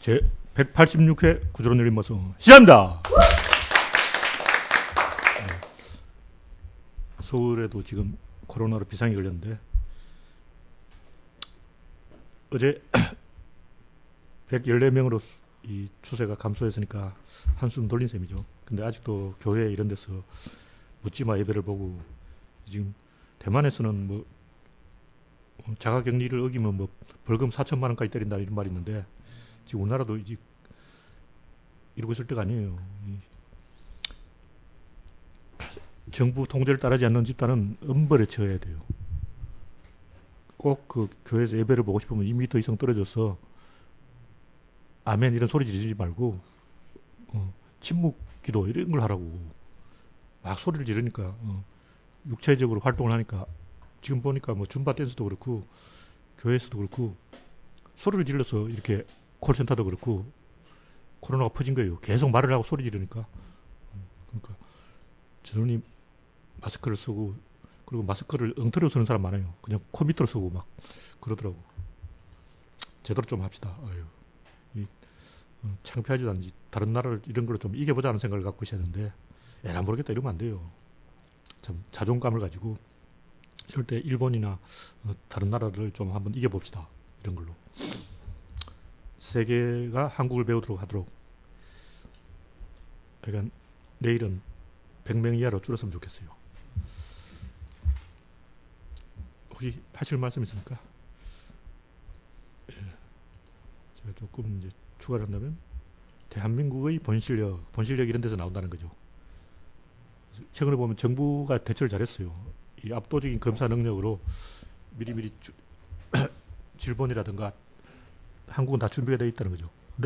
제 186회 구조론 열린 방송 시작합니다. 서울에도 지금 코로나로 비상이 걸렸는데 어제 114명으로 이 추세가 감소했으니까 한숨 돌린 셈이죠. 근데 아직도 교회 이런 데서 묻지마 예배를 보고, 지금 대만에서는 뭐 자가격리를 어기면 뭐 벌금 4천만 원까지 때린다 이런 말이 있는데, 지금 우리나라도 이제 이러고 있을 때가 아니에요. 정부 통제를 따르지 않는 집단은 엄벌에 처해야 돼요. 꼭 그 교회에서 예배를 보고 싶으면 2m 이상 떨어져서 아멘 이런 소리 지르지 말고 침묵 기도 이런 걸 하라고. 막 소리를 지르니까 육체적으로 활동을 하니까, 지금 보니까 뭐 줌바 댄스도 그렇고 교회에서도 그렇고 소리를 질러서 이렇게 콜센터도 그렇고 코로나가 퍼진 거예요. 계속 말을 하고 소리 지르니까. 그러니까 저런이 마스크를 쓰고, 그리고 마스크를 엉터리로 쓰는 사람 많아요. 그냥 코 밑으로 쓰고 막 그러더라고. 제대로 좀 합시다. 창피하지도 않지. 다른 나라를 이런 걸로 좀 이겨보자는 생각을 갖고 있어야 되는데, 안 모르겠다 이러면 안 돼요. 참 자존감을 가지고 이럴 때 일본이나 다른 나라를 좀 한번 이겨봅시다. 이런 걸로. 세계가 한국을 배우도록 하도록. 그러니까 내일은 100명 이하로 줄였으면 좋겠어요. 혹시 하실 말씀 있습니까? 제가 조금 이제 추가를 한다면, 대한민국의 본실력 이런 데서 나온다는 거죠. 최근에 보면 정부가 대처를 잘했어요. 이 압도적인 검사 능력으로 미리미리 질본이라든가 한국은 다 준비가 되어 있다는 거죠. 근데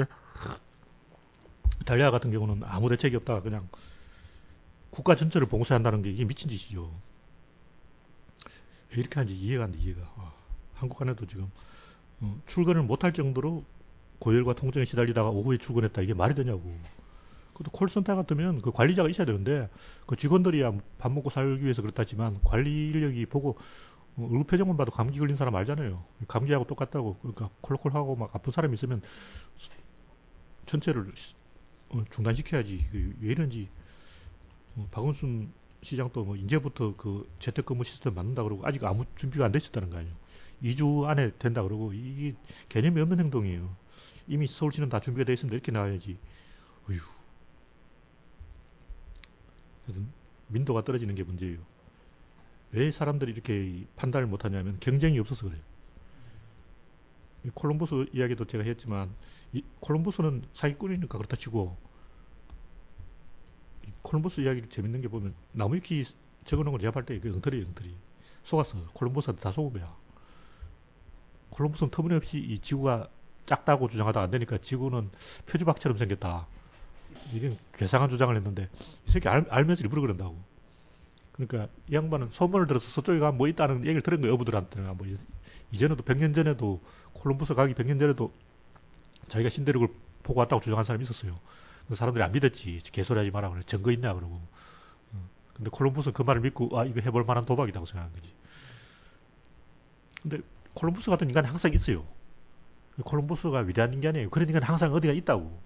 이탈리아 같은 경우는 아무 대책이 없다가 그냥 국가 전체를 봉쇄한다는 게 이게 미친 짓이죠. 왜 이렇게 하는지 이해가 안 돼, 이해가. 한국 안에도 지금 출근을 못할 정도로 고열과 통증에 시달리다가 오후에 출근했다. 이게 말이 되냐고. 그것도 콜센터 같으면 그 관리자가 있어야 되는데, 그 직원들이야 밥 먹고 살기 위해서 그렇다지만 관리 인력이 보고 얼굴 표정만 봐도 감기 걸린 사람 알잖아요. 감기하고 똑같다고. 그러니까 콜콜하고 막 아픈 사람이 있으면 전체를 중단시켜야지. 왜 이런지. 박원순 시장도 뭐 이제부터 그 재택근무 시스템 만든다 그러고 아직 아무 준비가 안 됐었다는 거 아니에요. 2주 안에 된다 그러고, 이게 개념이 없는 행동이에요. 이미 서울시는 다 준비가 돼 있으면 이렇게 나와야지. 어휴. 민도가 떨어지는 게 문제예요. 왜 사람들이 이렇게 판단을 못하냐면 경쟁이 없어서 그래요. 콜럼버스 이야기도 제가 했지만, 콜럼버스는 사기꾼이니까 그렇다 치고, 콜럼버스 이야기를 재밌는 게 보면 나무위키 적어놓은 걸 제압할 때 이게 엉터리예요, 엉터리. 속았어. 콜럼버스한테 다 속은 거야. 콜럼버스는 터무니없이 이 지구가 작다고 주장하다가 안 되니까 지구는 표주박처럼 생겼다. 이런 괴상한 주장을 했는데, 이 새끼 알면서 일부러 그런다고. 그러니까 이 양반은 소문을 들어서 서쪽에 가면 뭐 있다는 얘기를 들은 거예요. 어부들한테는. 뭐 이전에도 100년 전에도, 콜럼버스 가기 100년 전에도 자기가 신대륙을 보고 왔다고 주장한 사람이 있었어요. 사람들이 안 믿었지. 개소리 하지 마라. 그래. 증거 있냐 그러고. 근데 콜럼버스는 그 말을 믿고 이거 해볼 만한 도박이라고 생각한 거지. 근데 콜럼버스 같은 인간이 항상 있어요. 콜럼버스가 위대한 인간이에요. 그런 인간이 항상 어디가 있다고.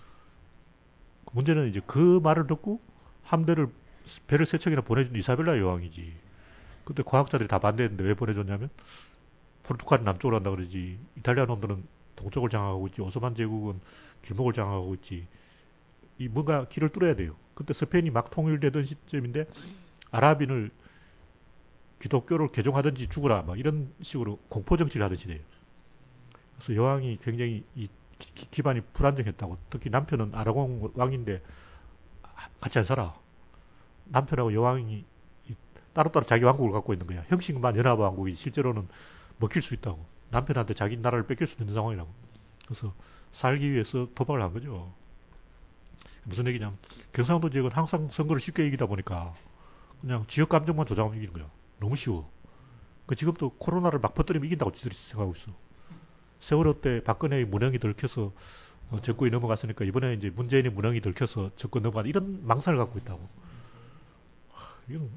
문제는 이제 그 말을 듣고 함대를, 배를 세 척이나 보내준 이사벨라 여왕이지. 그때 과학자들이 다 반대했는데 왜 보내줬냐면, 포르투갈이 남쪽으로 한다 그러지, 이탈리아 놈들은 동쪽을 장악하고 있지, 오스만 제국은 길목을 장악하고 있지. 이 뭔가 길을 뚫어야 돼요. 그때 스페인이 막 통일되던 시점인데, 아랍인을 기독교를 개종하든지 죽으라 막 이런 식으로 공포 정치를 하던 시대예요. 그래서 여왕이 굉장히 이 기반이 불안정했다고. 특히 남편은 아라곤 왕인데 같이 안 살아. 남편하고 여왕이 따로따로 자기 왕국을 갖고 있는 거야. 형식만 연합 왕국이 실제로는 먹힐 수 있다고. 남편한테 자기 나라를 뺏길 수 있는 상황이라고. 그래서 살기 위해서 도박을 한 거죠. 무슨 얘기냐면, 경상도 지역은 항상 선거를 쉽게 이기다 보니까 그냥 지역 감정만 조작하면 이기는 거야. 너무 쉬워. 그 지금도 코로나를 막 퍼뜨리면 이긴다고 지들이 생각하고 있어. 세월호 때 박근혜의 무능이 들켜서 정권이 넘어갔으니까 이번에 이제 문재인의 무능이 들켜서 정권 넘어가는 이런 망상을 갖고 있다고. 이건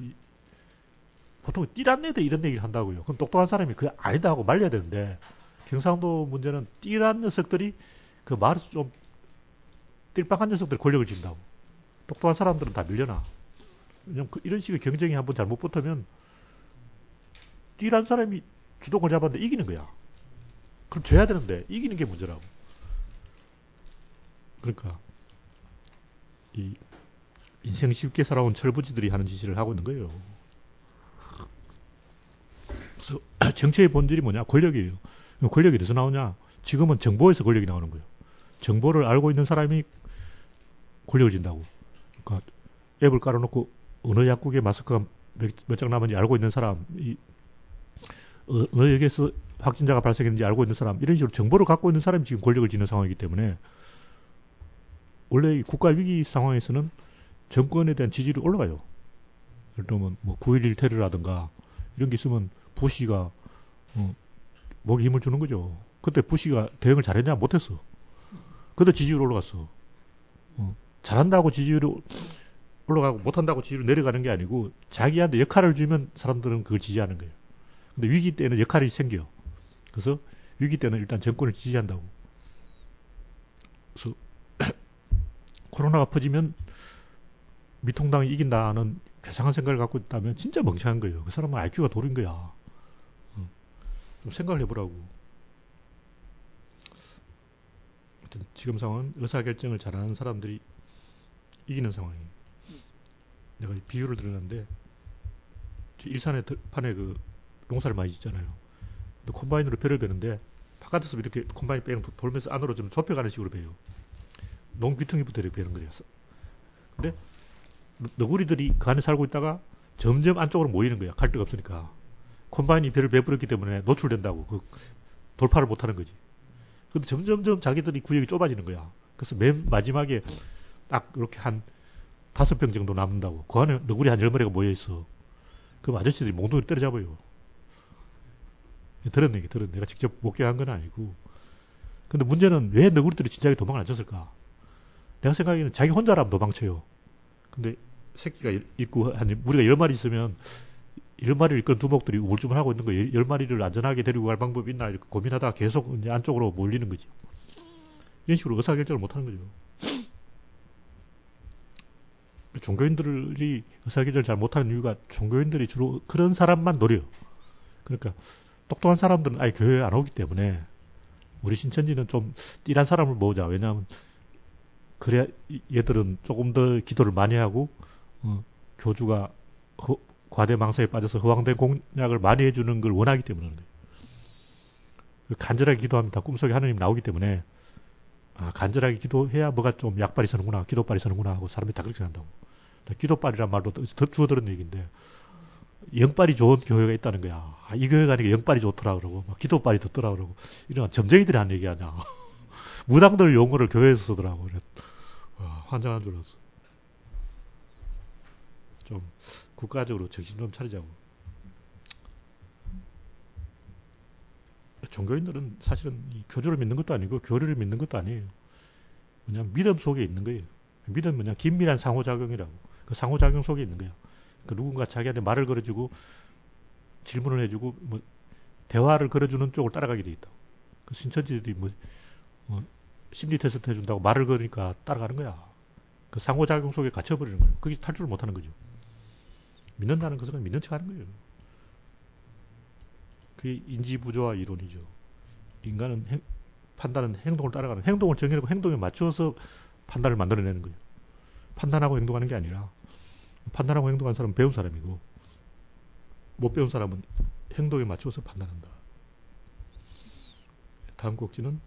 보통 띠란 애들 이런 얘기를 한다고요. 그럼 똑똑한 사람이 그게 아니다 하고 말려야 되는데, 경상도 문제는 띠란 녀석들이 그 마을에서 좀 띨빵한 녀석들이 권력을 쥔다고. 똑똑한 사람들은 다 밀려나. 왜냐면 이런 식의 경쟁이 한번 잘못 붙으면 띠란 사람이 주동을 잡았는데 이기는 거야. 그럼 져야 되는데 이기는 게 문제라고. 그러니까 이 인생 쉽게 살아온 철부지들이 하는 짓을 하고 있는 거예요. 그래서 정치의 본질이 뭐냐? 권력이에요. 권력이 어디서 나오냐? 지금은 정보에서 권력이 나오는 거예요. 정보를 알고 있는 사람이 권력을 진다고. 그러니까 앱을 깔아놓고 어느 약국에 마스크가 몇 장 남았는지 알고 있는 사람, 어느 역에서 확진자가 발생했는지 알고 있는 사람, 이런 식으로 정보를 갖고 있는 사람이 지금 권력을 지는 상황이기 때문에 원래 이 국가 위기 상황에서는 정권에 대한 지지율이 올라가요. 예를 들면 뭐 9.11 테러라든가 이런 게 있으면 부시가 목에 힘을 주는 거죠. 그때 부시가 대응을 잘했냐? 못했어. 그때 지지율 올라갔어. 잘한다고 지지율이 올라가고 못한다고 지지율이 내려가는 게 아니고 자기한테 역할을 주면 사람들은 그걸 지지하는 거예요. 근데 위기 때는 역할이 생겨. 그래서 위기 때는 일단 정권을 지지한다고. 그래서 코로나가 퍼지면 미통당이 이긴다는 괴상한 생각을 갖고 있다면 진짜 멍청한 거예요. 그 사람은 IQ가 돌인 거야. 좀 생각을 해보라고. 하여튼 지금 상황은 의사결정을 잘하는 사람들이 이기는 상황이에요. 내가 비유를 들었는데 일산에 판에 그 농사를 많이 짓잖아요. 근데 콤바인으로 배를 베는데 바깥에서 이렇게 콤바인 뺑 돌면서 안으로 좀 좁혀가는 식으로 베요. 농귀퉁이부터 이렇게 베는 거예요. 근데 너구리들이 그 안에 살고 있다가 점점 안쪽으로 모이는 거야. 갈 데가 없으니까. 콤바인이 배를 베버렸기 때문에 노출된다고. 그 돌파를 못하는 거지. 근데 점점점 자기들이 구역이 좁아지는 거야. 그래서 맨 마지막에 딱 이렇게 한 5병 정도 남는다고. 그 안에 너구리 한 10마리가 모여있어. 그럼 아저씨들이 몽둥이 때려잡아요. 들었네. 내가 직접 목격한 건 아니고. 근데 문제는 왜 너구리들이 진작에 도망을 안 쳤을까? 내가 생각에는 자기 혼자라면 도망쳐요. 근데 새끼가 있고 우리가 10마리 있으면 10마리를 이끈 두목들이 우물쭈물하고 있는 거예요. 10마리를 안전하게 데리고 갈 방법이 있나 이렇게 고민하다가 계속 이제 안쪽으로 몰리는 거죠. 이런 식으로 의사결정을 못하는 거죠. 종교인들이 의사결정을 잘 못하는 이유가 종교인들이 주로 그런 사람만 노려요. 그러니까 똑똑한 사람들은 아예 교회에 안 오기 때문에 우리 신천지는 좀 띠란 사람을 모으자. 왜냐하면 그래야 얘들은 조금 더 기도를 많이 하고 교주가 과대망상에 빠져서 허황된 공약을 많이 해주는 걸 원하기 때문에 간절하게 기도하면 다 꿈속에 하느님 나오기 때문에 간절하게 기도해야 뭐가 좀 약발이 서는구나, 기도발이 서는구나 하고 사람들이 다 그렇게 한다고. 기도발이란 말도 주워 들은 얘기인데 영발이 좋은 교회가 있다는 거야. 이 교회가 아니라 영발이 좋더라 그러고 막 기도발이 좋더라 그러고 이런 점쟁이들이 하는 얘기 아니야. 무당들 용어를 교회에서 쓰더라고. 그래. 환장한 줄 알았어. 좀 국가적으로 정신 좀 차리자고. 종교인들은 사실은 이 교주를 믿는 것도 아니고 교리를 믿는 것도 아니에요. 그냥 믿음 속에 있는 거예요. 믿음은 그냥 긴밀한 상호작용이라고. 그 상호작용 속에 있는 거예요. 그 누군가 자기한테 말을 걸어주고 질문을 해주고 뭐 대화를 걸어주는 쪽을 따라가게 돼 있다고. 그 신천지들이 심리 테스트 해준다고 말을 걸으니까 따라가는 거야. 그 상호작용 속에 갇혀버리는 거예요. 거기서 탈출을 못하는 거죠. 믿는다는 것은 믿는 척 하는 거예요. 그게 인지부조화 이론이죠. 인간은 판단은 행동을 따라가는, 행동을 정해놓고 행동에 맞춰서 판단을 만들어내는 거예요. 판단하고 행동하는 게 아니라 판단하고 행동하는 사람은 배운 사람이고 못 배운 사람은 행동에 맞춰서 판단한다. 다음 곡지는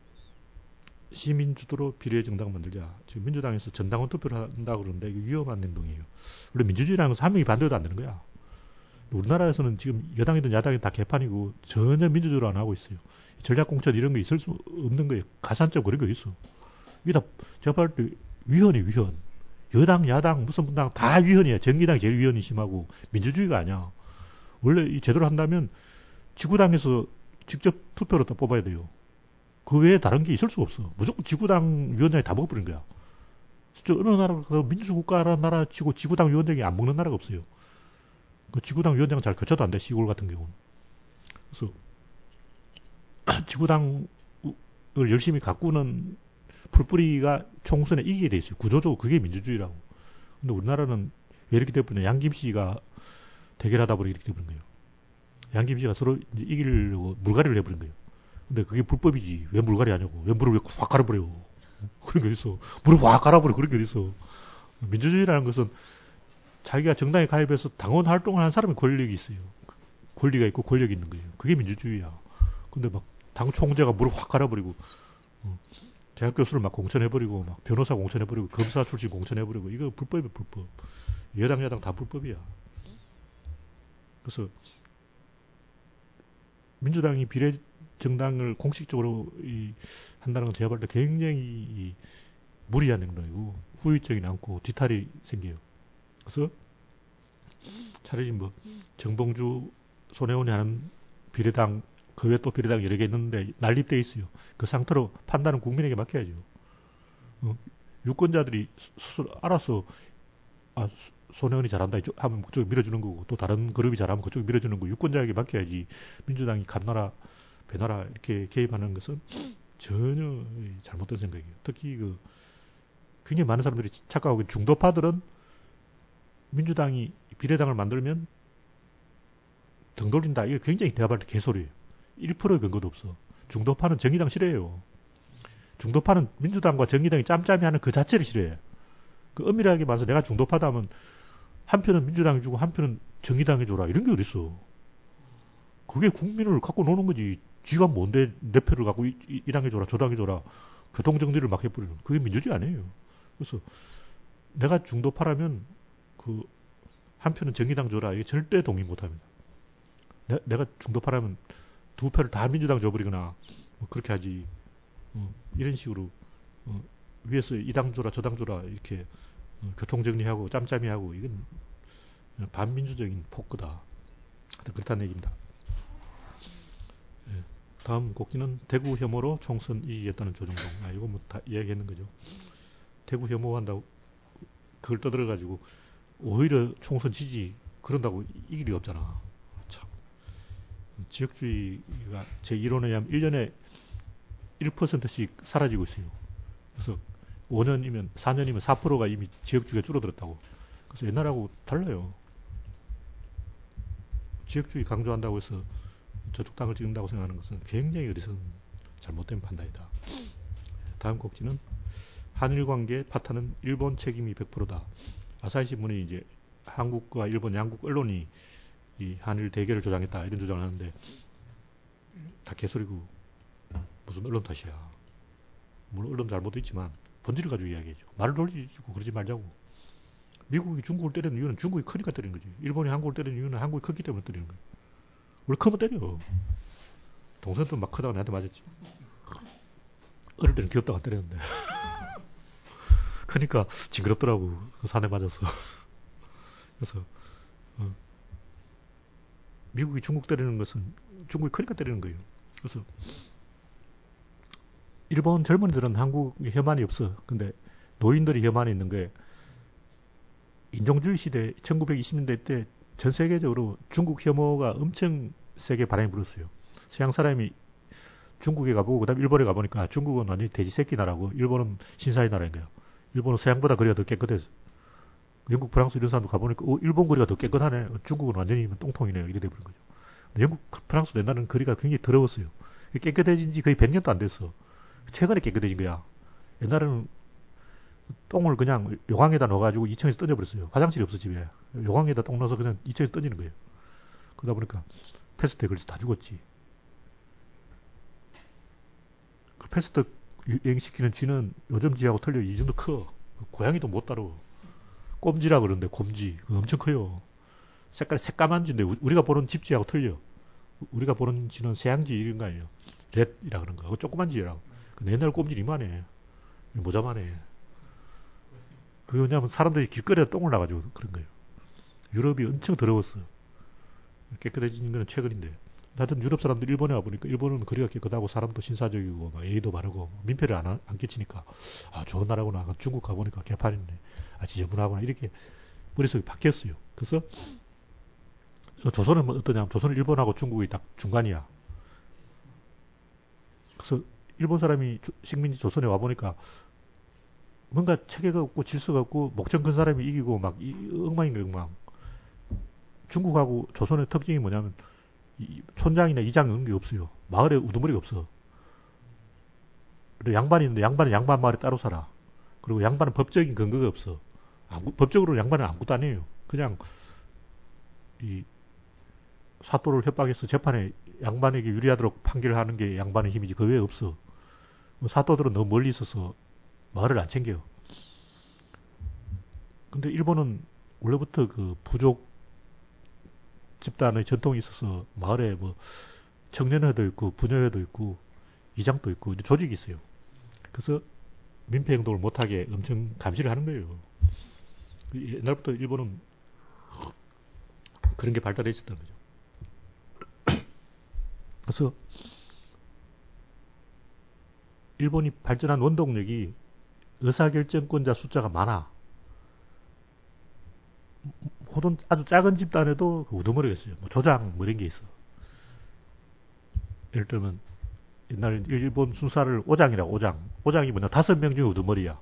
시민주도로 비례 정당 만들자. 지금 민주당에서 전당원 투표를 한다고 그러는데 이게 위험한 행동이에요. 원래 민주주의라는 것은 한 명이 반대해도 안 되는 거야. 우리나라에서는 지금 여당이든 야당이든 다 개판이고 전혀 민주주의로 안 하고 있어요. 전략공천 이런 게 있을 수 없는 거예요. 가산점 그런 게 있어. 이게 다 제가 봤을 때 위헌이 위헌. 여당, 야당, 무슨 분당 다 위헌이야. 정의당이 제일 위헌이 심하고 민주주의가 아니야. 원래 이 제대로 한다면 지구당에서 직접 투표로 다 뽑아야 돼요. 그 외에 다른 게 있을 수가 없어. 무조건 지구당 위원장이 다 먹어버린 거야. 진짜 어느 나라, 민주주의 국가라는 나라 치고 지구당 위원장이 안 먹는 나라가 없어요. 그 지구당 위원장 잘 거쳐도 안 돼, 시골 같은 경우는. 그래서 지구당 열심히 가꾸는 풀뿌리가 총선에 이기게 돼 있어요. 구조적으로 그게 민주주의라고. 근데 우리나라는 왜 이렇게 돼버리냐. 양김씨가 대결하다 보니 이렇게 돼버린 거예요. 양김씨가 서로 이제 이기려고 물갈이를 해버린 거예요. 근데 그게 불법이지. 왜 물갈이 하냐고. 왜 물을 확 갈아버려. 그런 게 어딨어. 물을 확 갈아버려. 그런 게 어딨어. 민주주의라는 것은 자기가 정당에 가입해서 당원 활동을 하는 사람이 권력이 있어요. 권리가 있고 권력이 있는 거예요. 그게 민주주의야. 근데 막 당 총재가 물을 확 갈아버리고 대학 교수를 막 공천해버리고 막 변호사 공천해버리고 검사 출신 공천해버리고 이거 불법이야 불법. 여당 야당 다 불법이야. 그래서 민주당이 비례정당을 공식적으로 한다는 건 제가 볼 때 굉장히 무리한 행동이고 후유증이 남고 뒤탈이 생겨요. 그래서 차라리 뭐 정봉주 손혜원이 하는 비례당 그 외에 또 비례당 여러 개 있는데 난립돼 있어요. 그 상태로 판단은 국민에게 맡겨야죠. 유권자들이 스스로 알아서 손혜원이 잘한다 하면 그쪽 밀어주는 거고 또 다른 그룹이 잘하면 그쪽 밀어주는 거 유권자에게 맡겨야지. 민주당이 감나라 배나라 이렇게 개입하는 것은 전혀 잘못된 생각이에요. 특히 그 굉장히 많은 사람들이 착각하고 중도파들은 민주당이 비례당을 만들면 등 돌린다. 이게 굉장히 내가 볼때 개소리예요. 1%의 근거도 없어. 중도파는 정의당 싫어해요. 중도파는 민주당과 정의당이 짬짬이 하는 그 자체를 싫어해. 그 엄밀하게 말해서 내가 중도파다 하면 한 편은 민주당이 주고 한 편은 정의당이 줘라. 이런 게 어딨어. 그게 국민을 갖고 노는 거지. 지가 뭔데 내 표를 갖고 이 당에 줘라 저 당에 줘라. 교통정리를 막 해버리는. 그게 민주주의 아니에요. 그래서 내가 중도파라면 그 한 표는 정의당 줘라. 이게 절대 동의 못합니다. 내가 중도파라면 두 표를 다 민주당 줘버리거나 뭐 그렇게 하지. 이런 식으로 위에서 이 당 줘라 저 당 줘라 이렇게 교통정리하고 짬짬이 하고 이건 반민주적인 폭거다. 그렇다는 얘기입니다. 예. 다음 곡기는 대구 혐오로 총선 이기겠다는 조정동. 이거 뭐 다 이야기했는 거죠. 대구 혐오한다고 그걸 떠들어가지고 오히려 총선 지지 그런다고 이길 리 없잖아. 참. 지역주의가 제 이론에 의하면 1년에 1%씩 사라지고 있어요. 그래서 5년이면 4년이면 4%가 이미 지역주의가 줄어들었다고. 그래서 옛날하고 달라요. 지역주의 강조한다고 해서 저쪽 당을 찍는다고 생각하는 것은 굉장히 어리석은 잘못된 판단이다. 다음 곡지는 한일 관계 파탄은 일본 책임이 100%다. 아사히 신문이 이제 한국과 일본 양국 언론이 이 한일 대결을 조장했다 이런 주장을 하는데 다 개소리고 무슨 언론 탓이야. 물론 언론 잘못도 있지만 본질을 가지고 이야기해줘. 말을 돌리고 그러지 말자고. 미국이 중국을 때리는 이유는 중국이 크니까 때리는 거지. 일본이 한국을 때리는 이유는 한국이 크기 때문에 때리는 거야. 원래 크면 때려. 동생도 막 크다가 나한테 맞았지. 어릴 때는 귀엽다가 때렸는데. 크니까 징그럽더라고. 그 산에 맞았어. 그래서 미국이 중국 때리는 것은 중국이 크니까 때리는 거예요. 그래서 일본 젊은이들은 한국에 혐한이 없어. 근데 노인들이 혐한이 있는 게 인종주의 시대 1920년대 때 전 세계적으로 중국 혐오가 엄청 세게 바람이 불었어요. 서양 사람이 중국에 가보고 그다음 일본에 가보니까 중국은 완전히 돼지 새끼 나라고 일본은 신사의 나라인 거예요. 일본은 서양보다 거리가 더 깨끗해서 영국, 프랑스 이런 사람도 가보니까 일본 거리가 더 깨끗하네. 중국은 완전히 똥통이네요. 이래 돼버린 거죠. 영국, 프랑스 옛날에는 거리가 굉장히 더러웠어요. 깨끗해진 지 거의 100년도 안 됐어. 최근에 깨끗해진 거야. 옛날에는 똥을 그냥 요강에다 넣어가지고 2층에서 던져버렸어요. 화장실이 없어 집에. 요강에다 똥 넣어서 그냥 2층에서 던지는 거예요. 그러다 보니까 패스트에 걸려서 다 죽었지. 그 패스트 유행시키는 쥐는 요즘 쥐하고 틀려. 이 정도 커. 고양이도 못 다뤄. 꼼지라 그러는데 곰지. 엄청 커요. 색깔이 새까만 쥐인데 우리가 보는 집쥐하고 틀려. 우리가 보는 쥐는 새양쥐 이런 거 아니에요. 렛이라 그런 거. 조그만 쥐라고. 옛날 꼼지 이만해. 모자만해. 그게 왜냐면 사람들이 길거리에 똥을 나가지고 그런 거예요. 유럽이 엄청 더러웠어. 깨끗해진 건 최근인데. 하여튼 유럽 사람들 일본에 와보니까 일본은 거리가 깨끗하고 사람도 신사적이고 막 예의도 바르고 민폐를 안 끼치니까 좋은 나라구나. 중국 가보니까 개판이네. 지저분하구나. 이렇게 머릿속에 바뀌었어요. 그래서 조선은 어떠냐면 조선은 일본하고 중국이 딱 중간이야. 그래서 일본 사람이 식민지 조선에 와보니까 뭔가 체계가 없고 질서가 없고 목청 큰 사람이 이기고 막 엉망인 거예요, 엉망. 중국하고 조선의 특징이 뭐냐면 촌장이나 이장 이런 게 없어요. 마을에 우두머리가 없어. 그리고 양반이 있는데 양반은 양반 마을에 따로 살아. 그리고 양반은 법적인 근거가 없어. 법적으로 양반은 아무것도 아니에요. 그냥 이 사또를 협박해서 재판에 양반에게 유리하도록 판결을 하는 게 양반의 힘이지 그 외에 없어. 사또들은 너무 멀리 있어서 마을을 안 챙겨요. 근데 일본은 원래부터 그 부족 집단의 전통이 있어서 마을에 뭐 청년회도 있고 부녀회도 있고 이장도 있고 조직이 있어요. 그래서 민폐 행동을 못하게 엄청 감시를 하는 거예요. 옛날부터 일본은 그런 게 발달해 있었다는 거죠. 그래서 일본이 발전한 원동력이 의사결정권자 숫자가 많아. 호돈 아주 작은 집단에도 우두머리가 있어요. 뭐 조장 뭐 이런 게 있어. 예를 들면 옛날 일본 순사를 오장이라고 오장. 오장이 뭐냐 5명 중에 우두머리야.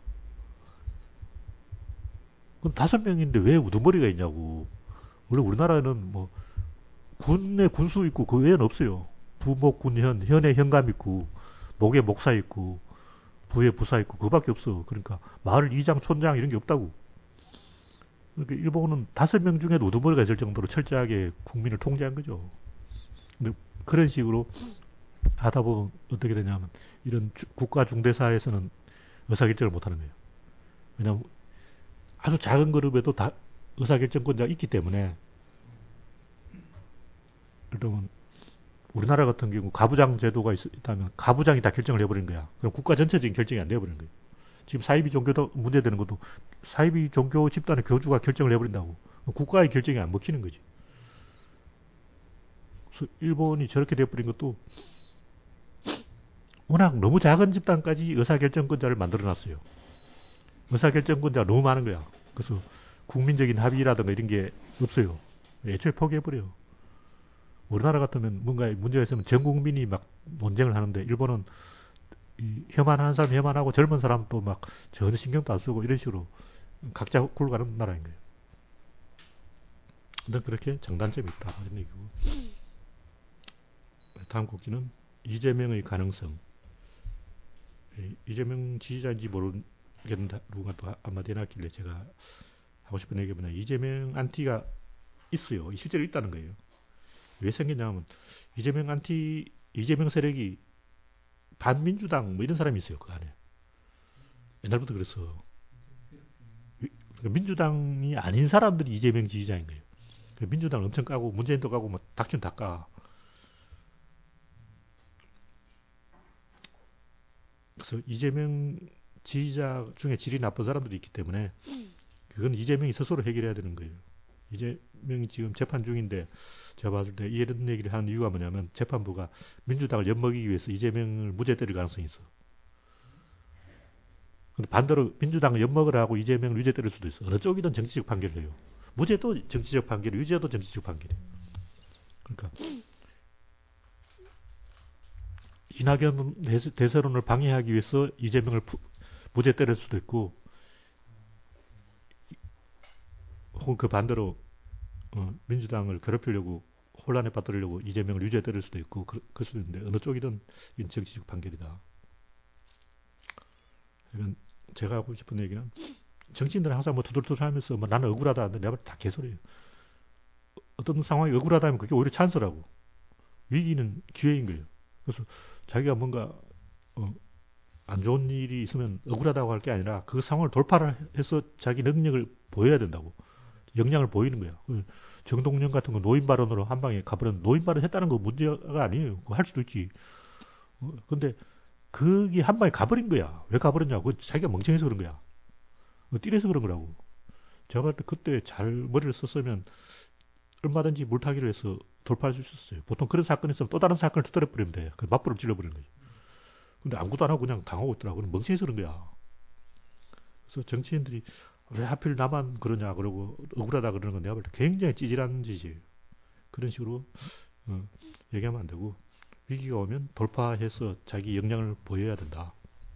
그럼 5명인데 왜 우두머리가 있냐고. 원래 우리나라에는 뭐 군에 군수 있고 그 외에는 없어요. 부목 군현 현에 현감 있고 목에 목사 있고 부에 부사 있고 그밖에 없어. 그러니까 마을 이장 촌장 이런 게 없다고. 그러니까 일본은 5명 중에 우두머리가 있을 정도로 철저하게 국민을 통제한 거죠. 근데 그런 식으로 하다 보면 어떻게 되냐면 이런 국가 중대사에서는 의사결정을 못하는 거예요. 왜냐하면 아주 작은 그룹에도 다 의사결정권자가 있기 때문에. 그러면 우리나라 같은 경우 가부장 제도가 있다면 가부장이 다 결정을 해버린 거야. 그럼 국가 전체적인 결정이 안 돼버린 거예요. 지금 사이비 종교도 문제되는 것도 사이비 종교 집단의 교주가 결정을 해버린다고. 국가의 결정이 안 먹히는 거지. 그래서 일본이 저렇게 돼버린 것도 워낙 너무 작은 집단까지 의사결정권자를 만들어놨어요. 의사결정권자가 너무 많은 거야. 그래서 국민적인 합의라든가 이런 게 없어요. 애초에 포기해버려요. 우리나라 같으면 뭔가 문제가 있으면 전 국민이 막 논쟁을 하는데 일본은 혐한하는 사람 혐한하고 젊은 사람도 막 전혀 신경도 안 쓰고 이런 식으로 각자 굴러가는 나라인 거예요. 근데 그렇게 장단점이 있다. 이런 얘기고. 다음 곡지는 이재명의 가능성. 이재명 지지자인지 모르겠는데 누가 또 한마디 해놨길래 제가 하고 싶은 얘기가 뭐냐. 이재명 안티가 있어요. 실제로 있다는 거예요. 왜 생겼냐면 이재명 세력이 반민주당 뭐 이런 사람이 있어요. 그 안에. 옛날부터 그랬어. 그러니까 민주당이 아닌 사람들이 이재명 지지자인 거예요. 민주당을 엄청 까고 문재인도 까고 뭐 닥치는 다 까. 그래서 이재명 지지자 중에 질이 나쁜 사람들이 있기 때문에 그건 이재명이 스스로 해결해야 되는 거예요. 이재명이 지금 재판 중인데 제가 봤을 때 이런 얘기를 하는 이유가 뭐냐면 재판부가 민주당을 엿먹이기 위해서 이재명을 무죄 때릴 가능성이 있어. 근데 반대로 민주당을 엿먹으라고 이재명을 유죄 때릴 수도 있어. 어느 쪽이든 정치적 판결을 해요. 무죄도 정치적 판결, 유죄도 정치적 판결이에요. 그러니까 이낙연 대세론을 방해하기 위해서 이재명을 무죄 때릴 수도 있고, 혹은 그 반대로 민주당을 괴롭히려고 혼란에 빠뜨리려고 이재명을 유죄 때릴 수도 있고 그럴 수도 있는데 어느 쪽이든 정치적 판결이다. 이건 제가 하고 싶은 얘기는 정치인들은 항상 뭐 투덜투덜하면서 뭐 나는 억울하다 하는데 내가 다 개소리예요. 어떤 상황이 억울하다면 그게 오히려 찬스라고. 위기는 기회인 거예요. 그래서 자기가 뭔가 안 좋은 일이 있으면 억울하다고 할 게 아니라 그 상황을 돌파를 해서 자기 능력을 보여야 된다고. 역량을 보이는 거야. 정동영 같은 거 노인 발언으로 한 방에 가버렸는데 노인 발언 했다는 거 문제가 아니에요. 할 수도 있지. 근데 그게 한 방에 가버린 거야. 왜 가버렸냐고. 자기가 멍청해서 그런 거야. 띠려서 그런 거라고. 제가 봤을 때 그때 잘 머리를 썼으면 얼마든지 물타기를 해서 돌파할 수 있었어요. 보통 그런 사건이 있으면 또 다른 사건을 터뜨려버리면 돼. 그 맞불을 찔러버리는 거지. 근데 아무것도 안 하고 그냥 당하고 있더라고. 멍청해서 그런 거야. 그래서 정치인들이 왜 하필 나만 그러냐 그러고 억울하다 그러는 건 내가 볼 때 굉장히 찌질한 짓이에요. 그런 식으로 얘기하면 안 되고 위기가 오면 돌파해서 자기 역량을 보여야 된다.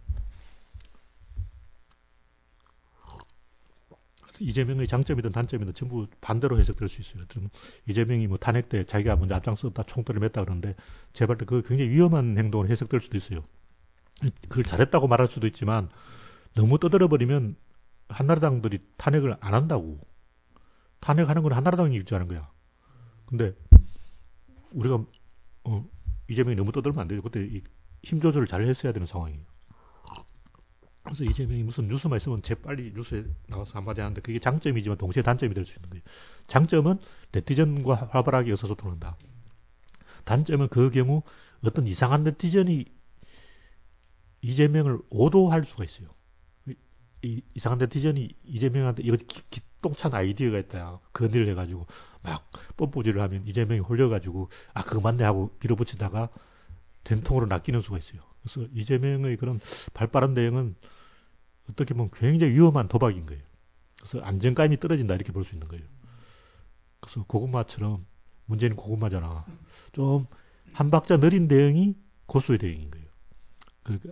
이재명의 장점이든 단점이든 전부 반대로 해석될 수 있어요. 이재명이 뭐 탄핵 때 자기가 먼저 앞장섰다 총대를 맸다 그러는데 제발 그 굉장히 위험한 행동으로 해석될 수도 있어요. 그걸 잘했다고 말할 수도 있지만 너무 떠들어버리면 한나라당들이 탄핵을 안 한다고. 탄핵하는 건 한나라당이 유지하는 거야. 근데 우리가 이재명이 너무 떠들면 안 되죠. 그때 힘 조절을 잘 했어야 되는 상황이에요. 그래서 이재명이 무슨 뉴스만 있으면 재빨리 뉴스에 나와서 한마디 하는데 그게 장점이지만 동시에 단점이 될 수 있는 거예요. 장점은 네티즌과 활발하게 의사소통한다. 단점은 그 경우 어떤 이상한 네티즌이 이재명을 오도할 수가 있어요. 이상한 네티즌이 이재명한테 이거 기똥찬 아이디어가 있다. 건의를 해가지고 막 뽐뿌질을 하면 이재명이 홀려가지고 아 그거 맞네 하고 밀어붙이다가 된통으로 낚이는 수가 있어요. 그래서 이재명의 그런 발빠른 대응은 어떻게 보면 굉장히 위험한 도박인 거예요. 그래서 안정감이 떨어진다 이렇게 볼 수 있는 거예요. 그래서 고구마처럼 문재인 고구마잖아. 좀 한 박자 느린 대응이 고수의 대응인 거예요. 그러니까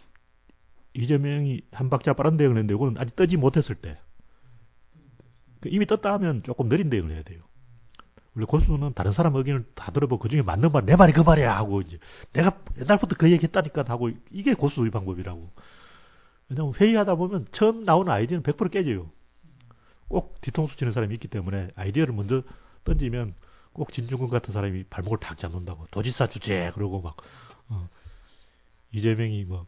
이재명이 한 박자 빠른 대응을 했는데 이거는 아직 뜨지 못했을 때 이미 떴다 하면 조금 느린 대응을 해야 돼요. 원래 고수는 다른 사람 의견을 다 들어보고 그중에 맞는 말 내 말이 그 말이야 하고 이제 내가 옛날부터 그 얘기 했다니까 하고 이게 고수의 방법이라고. 왜냐면 회의하다 보면 처음 나오는 아이디어는 100% 깨져요. 꼭 뒤통수 치는 사람이 있기 때문에 아이디어를 먼저 던지면 꼭 진중권 같은 사람이 발목을 탁 잡는다고. 도지사 주제 그러고 막 이재명이 뭐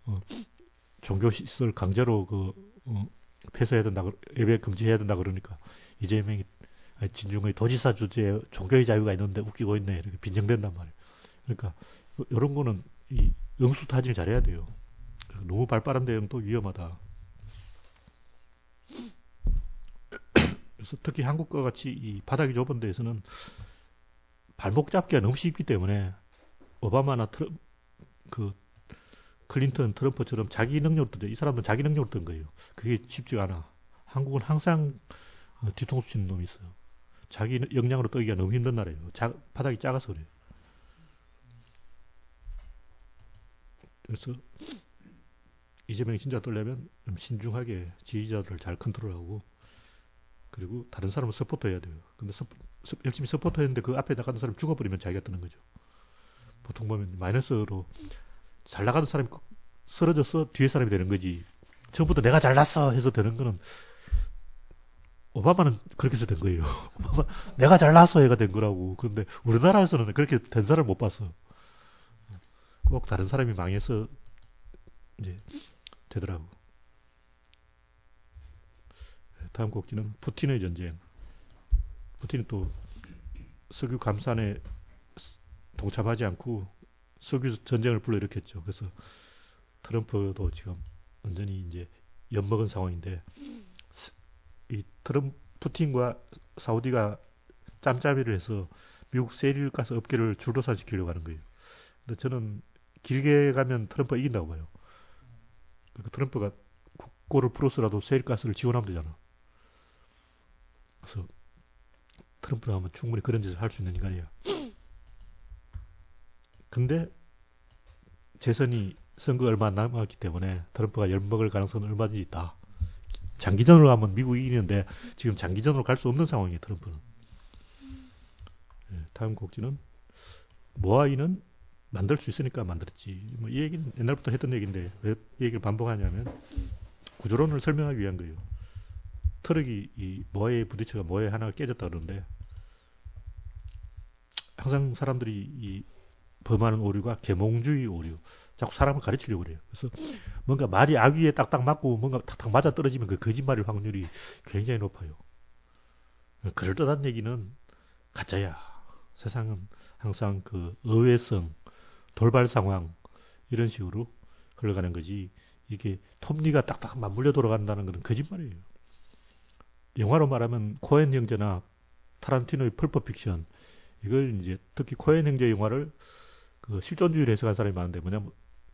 종교시설 강제로 폐쇄해야 된다, 예배 금지해야 된다 그러니까 이재명이 진중권이 도지사 주제에 종교의 자유가 있는데 웃기고 있네 이렇게 빈정된단 말이에요. 그러니까 이런 거는 이 응수타진을 잘해야 돼요. 너무 발빠른 대응도 위험하다. 그래서 특히 한국과 같이 이 바닥이 좁은 데에서는 발목 잡기가 너무 쉽기 때문에 오바마나 클린턴, 트럼프처럼 자기 능력으로 뜬, 이 사람들은 자기 능력으로 뜬 거예요. 그게 쉽지가 않아. 한국은 항상 뒤통수 치는 놈이 있어요. 자기 역량으로 뜨기가 너무 힘든 나라예요. 바닥이 작아서 그래요. 그래서 이재명이 진짜 뜨려면 좀 신중하게 지지자들을 잘 컨트롤하고 그리고 다른 사람을 서포트해야 돼요. 근데 열심히 서포트했는데 그 앞에 나가는 사람이 죽어버리면 자기가 뜨는 거죠. 보통 보면 마이너스로 잘 나가는 사람이 쓰러져서 뒤에 사람이 되는 거지. 처음부터 내가 잘났어 해서 되는 거는 오바마는 그렇게 해서 된 거예요. 내가 잘났어 해가 된 거라고. 그런데 우리나라에서는 그렇게 된 사람을 못 봤어. 꼭 다른 사람이 망해서 이제 되더라고. 다음 곡지는 푸틴의 전쟁. 푸틴은 또 석유 감산에 동참하지 않고 석유 전쟁을 불러일으켰죠. 그래서 트럼프도 지금 완전히 이제 엿먹은 상황인데 이 푸틴과 사우디가 짬짬이를 해서 미국 세일가스 업계를 줄도산시키려고 하는 거예요. 근데 저는 길게 가면 트럼프가 이긴다고 봐요. 그러니까 트럼프가 국고를 풀어서라도 세일가스를 지원하면 되잖아. 그래서 트럼프를 하면 충분히 그런 짓을 할 수 있는 인간이야. 근데 재선이 선거 얼마 안 남았기 때문에 트럼프가 엿먹을 가능성은 얼마든지 있다. 장기전으로 가면 미국이 이기는데 지금 장기전으로 갈 수 없는 상황이에요. 트럼프는. 다음 곡지는 모아이는 만들 수 있으니까 만들었지. 뭐 이 얘기는 옛날부터 했던 얘기인데 왜 이 얘기를 반복하냐면 구조론을 설명하기 위한 거예요. 트럭이 이 모아이에 부딪혀가 모아이 하나가 깨졌다 그러는데 항상 사람들이 이 범하는 오류가 계몽주의 오류. 자꾸 사람을 가르치려고 그래요. 그래서 뭔가 말이 아귀에 딱딱 맞고 뭔가 탁탁 맞아 떨어지면 그 거짓말일 확률이 굉장히 높아요. 그럴듯한 얘기는 가짜야. 세상은 항상 그 의외성, 돌발 상황 이런 식으로 흘러가는 거지. 이게 톱니가 딱딱 맞물려 돌아간다는 것은 거짓말이에요. 영화로 말하면 코엔 형제나 타란티노의 펄프 픽션 이걸 이제 특히 코엔 형제 영화를 그 실존주의를 해석한 사람이 많은데 뭐냐면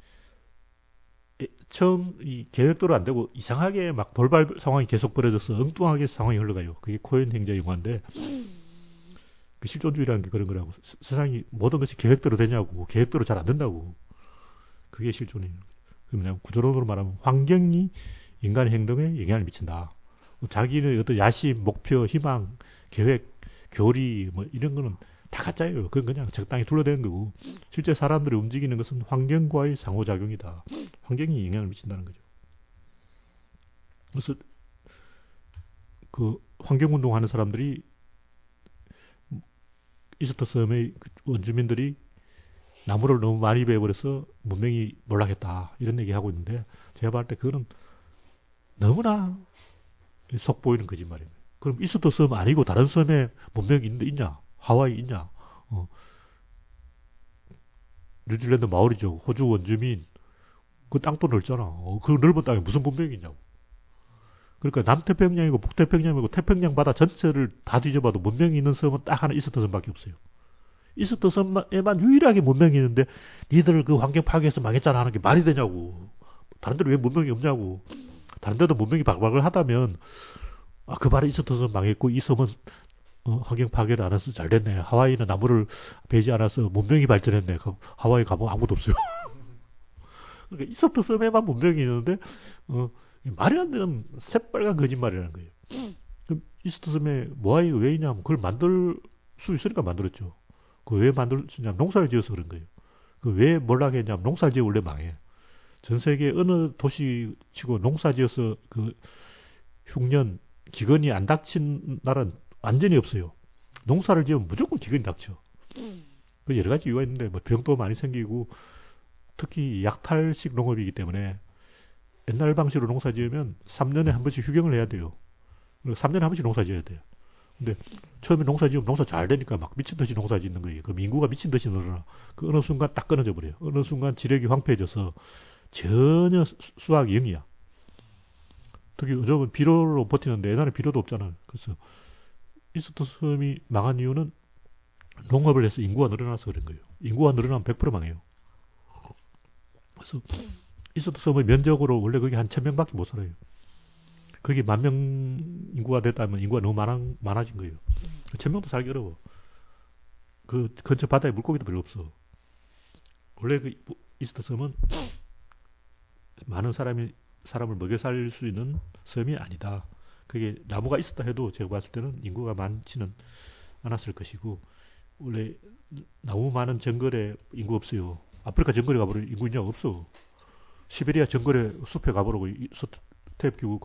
처음 이 계획대로 안 되고 이상하게 막 돌발 상황이 계속 벌어져서 엉뚱하게 상황이 흘러가요. 그게 코엔 형제 영화인데 실존주의라는 게 그런 거라고. 세상이 모든 것이 계획대로 되냐고. 계획대로 잘 안 된다고. 그게 실존이에요. 그냥 구조론으로 말하면 환경이 인간의 행동에 영향을 미친다. 자기의 어떤 야심, 목표, 희망, 계획, 교리 뭐 이런 거는 다 가짜예요. 그건 그냥 적당히 둘러대는 거고 실제 사람들이 움직이는 것은 환경과의 상호작용이다. 환경이 영향을 미친다는 거죠. 그래서 그 환경운동 하는 사람들이 이스터 섬의 원주민들이 나무를 너무 많이 베어버려서 문명이 몰락했다. 이런 얘기 하고 있는데 제가 봤을 때 그거는 너무나 속 보이는 거짓말이에요. 그럼 이스터 섬 아니고 다른 섬에 문명이 있냐? 하와이 있냐? 뉴질랜드 마오리죠. 호주 원주민. 그 땅도 넓잖아. 그 넓은 땅에 무슨 문명이 있냐고. 그러니까 남태평양이고 북태평양이고 태평양 바다 전체를 다 뒤져봐도 문명이 있는 섬은 딱 하나 이스터 섬밖에 없어요. 이스터 섬에만 유일하게 문명이 있는데 니들 그 환경 파괴해서 망했잖아 하는 게 말이 되냐고. 다른 데는 왜 문명이 없냐고. 다른 데도 문명이 바글바글 하다면 그 말에 이스터 섬 망했고 이 섬은 환경 파괴를 안 해서 잘 됐네. 하와이는 나무를 베지 않아서 문명이 발전했네. 하와이 가보면 아무도 없어요. 그러니까 이스터 섬에만 문명이 있는데 말이 안 되는 새빨간 거짓말이라는 거예요. 그럼 이스터 섬에 모아이가 왜 있냐면 그걸 만들 수 있으니까 만들었죠. 그 왜 만들었냐면 농사를 지어서 그런 거예요. 그 왜 몰락했냐면 농사를 지어 원래 망해. 전 세계 어느 도시치고 농사 지어서 그 흉년 기근이 안 닥친 나라는 완전히 없어요. 농사를 지으면 무조건 기근이 닥쳐. 그 여러 가지 이유가 있는데 뭐 병도 많이 생기고 특히 약탈식 농업이기 때문에 옛날 방식으로 농사 지으면 3년에 한 번씩 휴경을 해야 돼요. 3년에 한 번씩 농사 지어야 돼요. 근데 처음에 농사 지으면 농사 잘 되니까 막 미친 듯이 농사 짓는 거예요. 그럼 인구가 미친 듯이 늘어나. 그 어느 순간 딱 끊어져 버려요. 어느 순간 지력이 황폐해져서 전혀 수학이 0이야. 특히 요즘은 비료로 버티는데 옛날에 비료도 없잖아요. 그래서 이스터 섬이 망한 이유는 농업을 해서 인구가 늘어나서 그런 거예요. 인구가 늘어나면 100% 망해요. 그래서 이스터 섬의 면적으로 원래 거기 한 1000명밖에 못 살아요. 그게 10,000명 인구가 됐다면 인구가 너무 많아진 거예요. 1000명도 살기 어려워. 그 근처 바다에 물고기도 별로 없어. 원래 그 이스터 섬은 많은 사람을 먹여 살 수 있는 섬이 아니다. 그게 나무가 있었다 해도 제가 봤을 때는 인구가 많지는 않았을 것이고 원래 나무 많은 정글에 인구 없어요. 아프리카 정글에 가보면 인구 인자가 없어. 시베리아 정글에 숲에 가보라고 스텝 끼고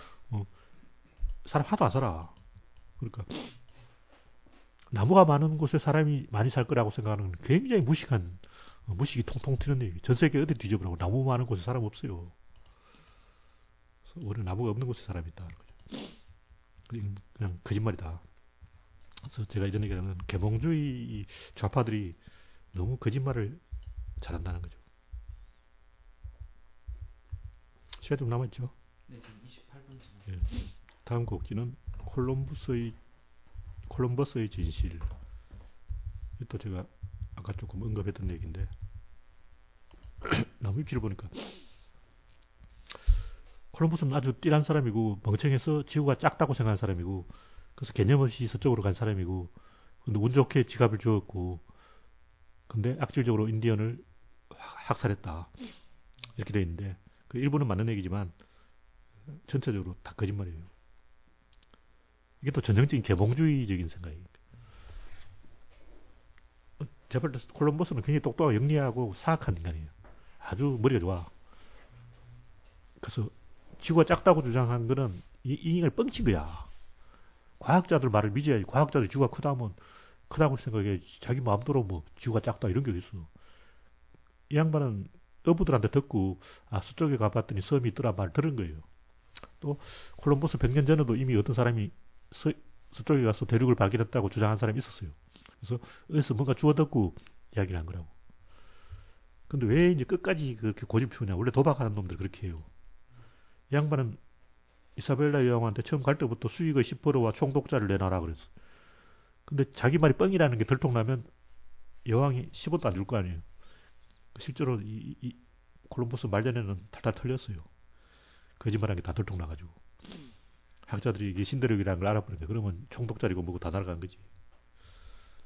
사람 하도 안 살아. 그러니까 나무가 많은 곳에 사람이 많이 살 거라고 생각하는 굉장히 무식이 통통 튀는 얘기. 전 세계 어디 뒤져보라고 나무 많은 곳에 사람 없어요. 오히려 나무가 없는 곳에 사람이 있다. 그냥 거짓말이다. 그래서 제가 이런 얘기하면 계몽주의 좌파들이 너무 거짓말을 잘한다는 거죠. 시간 좀 남았죠? 네, 지금 28분 지났습니다. 예. 다음 곡지는 콜럼버스의 진실. 또 제가 아까 조금 언급했던 얘기인데 나무 위키를 보니까 콜럼버스는 아주 띠란 사람이고 멍청해서 지구가 작다고 생각한 사람이고 그래서 개념 없이 서쪽으로 간 사람이고 근데 운 좋게 지갑을 주었고 근데 악질적으로 인디언을 학살했다 이렇게 돼 있는데 그 일부는 맞는 얘기지만 전체적으로 다 거짓말이에요. 이게 또 전형적인 계몽주의적인 생각이에요. 제발 콜럼버스는 굉장히 똑똑하고 영리하고 사악한 인간이에요. 아주 머리가 좋아. 그래서 지구가 작다고 주장한 거는 이 인간을 뻥친 거야. 과학자들 말을 믿어야지. 과학자들 지구가 크다고 생각해. 자기 마음대로 뭐 지구가 작다 이런 게 어딨어. 이 양반은 어부들한테 듣고 서쪽에 가봤더니 섬이 있더라 말 들은 거예요. 또 콜럼버스 100년 전에도 이미 어떤 사람이 서쪽에 가서 대륙을 발견했다고 주장한 사람이 있었어요. 그래서 어디서 뭔가 주워듣고 이야기를 한 거라고. 근데 왜 이제 끝까지 그렇게 고집 피우냐. 원래 도박하는 놈들 그렇게 해요. 이 양반은 이사벨라 여왕한테 처음 갈 때부터 수익의 10%와 총독자를 내놔라 그랬어. 근데 자기 말이 뻥이라는 게 들통나면 여왕이 10원도 안 줄 거 아니에요. 실제로 이 콜럼버스 말년에는 탈탈 털렸어요. 거짓말한 게 다 들통나가지고. 학자들이 이게 신대륙이라는 걸 알아보니까 그러면 총독자리고 뭐고 다 날아간 거지.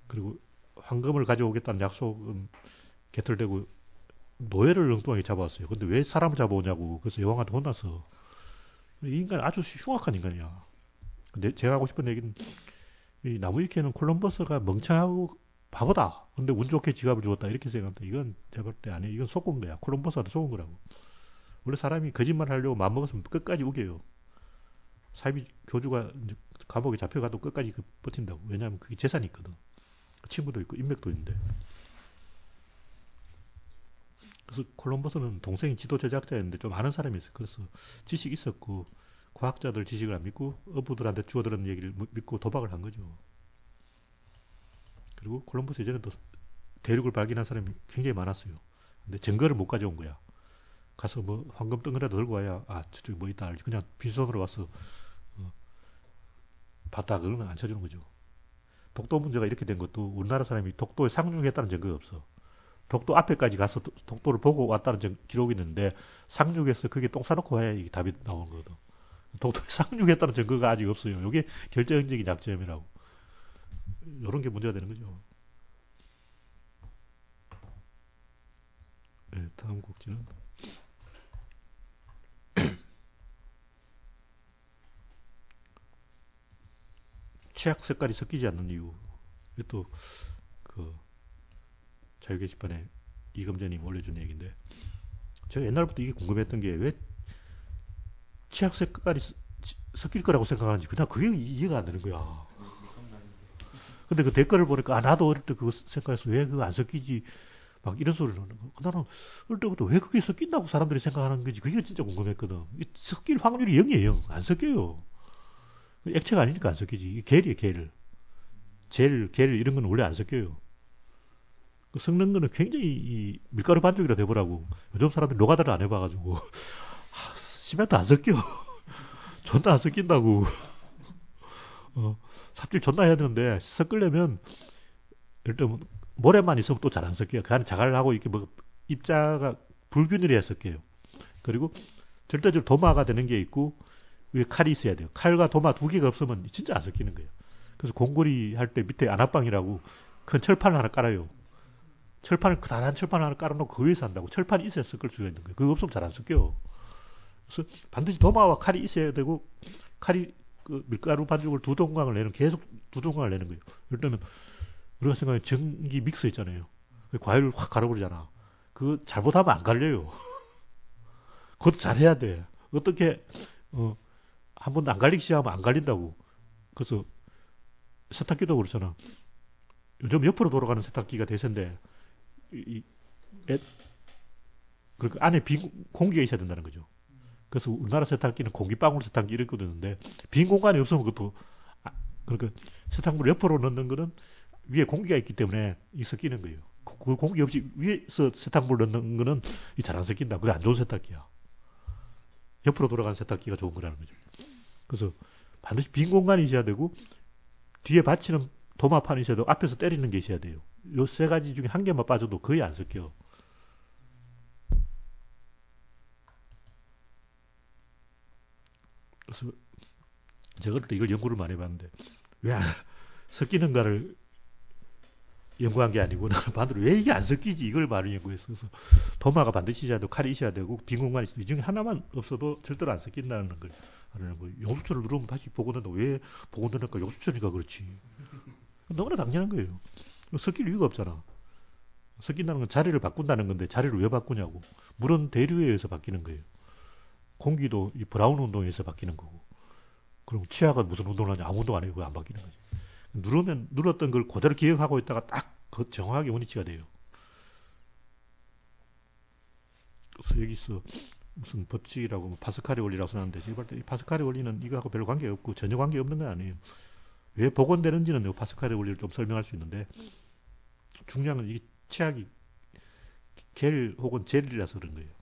그리고 황금을 가져오겠다는 약속은 개털되고 노예를 엉뚱하게 잡아왔어요. 근데 왜 사람을 잡아오냐고. 그래서 여왕한테 혼나서. 이 인간 아주 흉악한 인간이야. 근데 제가 하고 싶은 얘기는 이 나무위키는 콜럼버스가 멍청하고 바보다. 근데 운 좋게 지갑을 주었다. 이렇게 생각한다. 이건 제발 때 아니에요. 이건 속은 거야. 콜럼버스한테 속은 거라고. 원래 사람이 거짓말 하려고 마음먹었으면 끝까지 우겨요. 사이비 교주가 이제 감옥에 잡혀가도 끝까지 버틴다고. 왜냐하면 그게 재산이 있거든. 친구도 있고 인맥도 있는데. 그래서 콜럼버스는 동생이 지도 제작자였는데 좀 아는 사람이 있어요. 그래서 지식이 있었고 과학자들 지식을 안 믿고 어부들한테 주워들은 얘기를 믿고 도박을 한 거죠. 그리고 콜럼버스 예전에 또 대륙을 발견한 사람이 굉장히 많았어요. 근데 증거를 못 가져온 거야. 가서 뭐 황금 덩어리라도 들고 와야 아 저쪽에 뭐 있다 알지. 그냥 빈손으로 와서 봤다 그러면 안 쳐주는 거죠. 독도 문제가 이렇게 된 것도 우리나라 사람이 독도에 상륙했다는 증거가 없어. 독도 앞에까지 가서 독도를 보고 왔다는 기록이 있는데 상륙해서 그게 똥 싸놓고 와야 이게 답이 나오는 거거든. 독도에 상륙했다는 증거가 아직 없어요. 이게 결정적인 약점이라고. 이런 게 문제가 되는 거죠. 네, 다음 곡지는 치약 색깔이 섞이지 않는 이유. 이것도 그 자유 게시판에 이금재님 올려준 얘기인데 제가 옛날부터 이게 궁금했던 게 왜 치약 색깔이 섞일 거라고 생각하는지 그냥 그게 이해가 안 되는 거야. 근데 그 댓글을 보니까 아 나도 어릴 때 그거 생각해서 왜 그거 안 섞이지 막 이런 소리를 하는 거. 나는 어릴 때부터 왜 그게 섞인다고 사람들이 생각하는 건지 그게 진짜 궁금했거든. 섞일 확률이 0이에요. 0. 안 섞여요. 액체가 아니니까 안 섞이지. 겔이에요, 겔. 겔 이런 건 원래 안 섞여요. 그 섞는 거는 굉장히 이 밀가루 반죽이라 돼보라고. 요즘 사람들이 노가다를 안 해봐가지고 시멘트 안 섞여. 존나 안 섞인다고. 삽질 존나 해야 되는데 섞으려면 일단 모래만 있으면 또 잘 안 섞여요. 그 안에 자갈하고 이렇게 뭐 입자가 불균일해야 섞여요. 그리고 절대적으로 도마가 되는 게 있고 위에 칼이 있어야 돼요. 칼과 도마 두 개가 없으면 진짜 안 섞이는 거예요. 그래서 공구리 할 때 밑에 안압방이라고 큰 철판을 하나 깔아요. 철판을 다란 철판 하나 깔아놓고 그 위에서 한다고. 철판이 있어야 섞을 수가 있는 거예요. 그거 없으면 잘 안 섞여. 그래서 반드시 도마와 칼이 있어야 되고 칼이 그 밀가루 반죽을 두 동강을 내는 계속 두 동강을 내는 거예요. 예를 들면 우리가 생각하는 전기 믹서 있잖아요. 과일을 확 갈아버리잖아. 그거 잘못하면 안 갈려요. 그것도 잘해야 돼. 어떻게 한 번도 안 갈리기 시작하면 안 갈린다고. 그래서 세탁기도 그렇잖아. 요즘 옆으로 돌아가는 세탁기가 대세인데 이, 그러니까 안에 빈 공기가 있어야 된다는 거죠. 그래서 우리나라 세탁기는 공기방울 세탁기 이렇게 되는데 빈 공간이 없으면 그것도 그러니까 세탁물을 옆으로 넣는 거는 위에 공기가 있기 때문에 이 섞이는 거예요. 그 공기 없이 위에서 세탁물 넣는 거는 잘 안 섞인다. 그게 안 좋은 세탁기야. 옆으로 돌아가는 세탁기가 좋은 거라는 거죠. 그래서 반드시 빈 공간이 있어야 되고 뒤에 받치는 도마판이 있어야 되고 앞에서 때리는 게 있어야 돼요. 요 세 가지 중에 한 개만 빠져도 거의 안 섞여. 그래서 제가 이걸 연구를 많이 해봤는데 왜 섞이는가를 연구한 게 아니고 나는 반대로 왜 이게 안 섞이지 이걸 많이 연구했어. 그래서 도마가 반드시 있어야 되고 칼이 있어야 되고 빈 공간이 있어야 되고 이 중에 하나만 없어도 절대로 안 섞인다는 걸 하는 거예요. 용수철을 누르면 다시 복원된다. 왜 복원되니까 용수철이니까 그렇지. 너무나 당연한 거예요. 섞일 이유가 없잖아. 섞인다는 건 자리를 바꾼다는 건데 자리를 왜 바꾸냐고. 물은 대류에 의해서 바뀌는 거예요. 공기도 이 브라운 운동에 의해서 바뀌는 거고. 그럼 치아가 무슨 운동을 하냐. 아무 운동 안 해도 안 바뀌는 거지. 눌렀던 걸 그대로 기억하고 있다가 딱 정확하게 원위치가 돼요. 그래서 여기서 무슨 법칙이라고 파스칼의 원리라고 쓰는데 제가 볼때 파스칼의 원리는 이거하고 별 관계가 없고 전혀 관계 없는 건 아니에요. 왜 복원되는지는 파스칼의 원리를 좀 설명할 수 있는데 중요한 건 이게 치약이 겔 혹은 젤이라서 그런 거예요.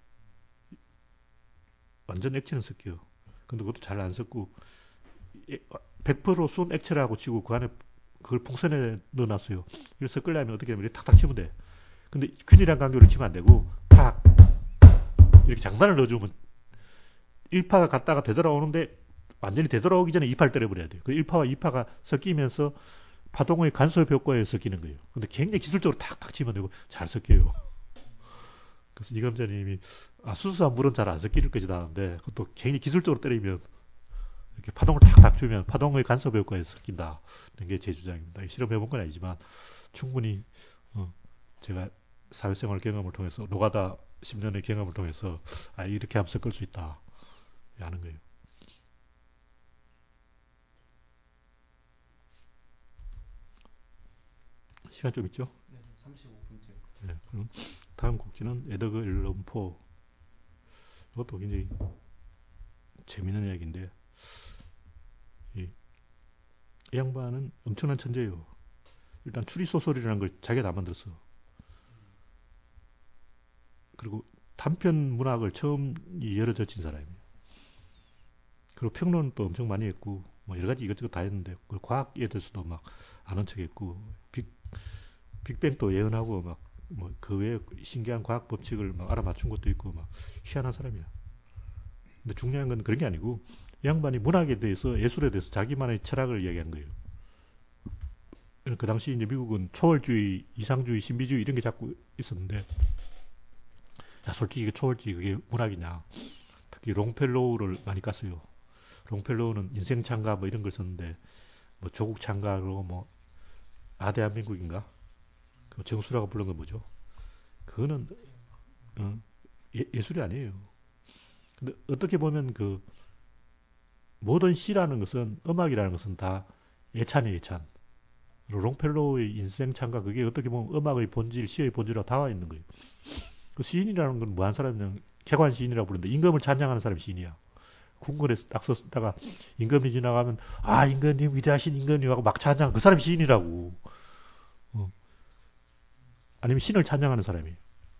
완전 액체는 섞여요. 근데 그것도 잘 안 섞고 100%순 액체라고 치고 그 안에 그걸 풍선에 넣어놨어요. 이걸 섞으려면 어떻게 하면 탁탁 치면 돼. 근데 균일한 간격으로 치면 안 되고 탁 이렇게 장단을 넣어주면 1파가 갔다가 되돌아오는데 완전히 되돌아오기 전에 2파를 때려버려야 돼요. 그 1파와 2파가 섞이면서 파동의 간섭 효과에 섞이는 거예요. 근데 굉장히 기술적으로 탁탁 치면 되고 잘 섞여요. 그래서 이감자님이 수수한 물은 잘 안 섞일 것이다 하는데 그것도 굉장히 기술적으로 때리면 이렇게 파동을 탁탁 주면 파동의 간섭 효과에 섞인다. 이런 게 제 주장입니다. 실험해본 건 아니지만 충분히 제가 사회생활 경험을 통해서 노가다 10년의 경험을 통해서 이렇게 하면 섞을 수 있다 하는 거예요. 시간 좀 있죠? 네, 35분째. 네, 그럼 다음 곡지는 에드거 앨런 포. 이것도 굉장히 재미있는 이야기인데 이, 이 양반은 엄청난 천재예요. 일단 추리소설이라는 걸 자기가 다 만들었어. 그리고 단편 문학을 처음 열어젖힌 사람이에요. 그리고 평론은 또 엄청 많이 했고 뭐 여러 가지 이것저것 다 했는데 그 과학에 대해서도 막 아는 척했고 빅뱅도 예언하고 막 뭐 그 외에 신기한 과학 법칙을 막 알아맞춘 것도 있고 막 희한한 사람이야. 근데 중요한 건 그런 게 아니고 이 양반이 문학에 대해서 예술에 대해서 자기만의 철학을 이야기한 거예요. 그 당시 이제 미국은 초월주의, 이상주의, 신비주의 이런 게 자꾸 있었는데 야 솔직히 초월주의 그게 문학이냐. 특히 롱펠로우를 많이 깠어요. 롱펠로우는 인생 찬가 뭐 이런 걸 썼는데 뭐 조국 찬가로 뭐 대한민국인가? 그 정수라가 부른 건 뭐죠? 그거는 예술이 아니에요. 근데 어떻게 보면 그 모든 시라는 것은 음악이라는 것은 다 예찬이에요, 예찬. 롱펠로우의 인생 찬가 그게 어떻게 보면 음악의 본질, 시의 본질하고 닿아 있는 거예요. 그 시인이라는 건 뭐한 사람이냐 객관 시인이라고 부르는데 임금을 찬양하는 사람이 시인이야. 궁궐에서 딱 썼다가 임금이 지나가면 임금님 위대하신 임금님 하고 막 찬양 그 사람이 시인이라고. 아니면 신을 찬양하는 사람이에요.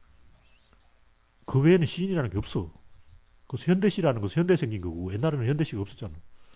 그 외에는 시인이라는 게 없어. 그래서 현대시라는 것은 현대 생긴 거고 옛날에는 현대시가 없었잖아.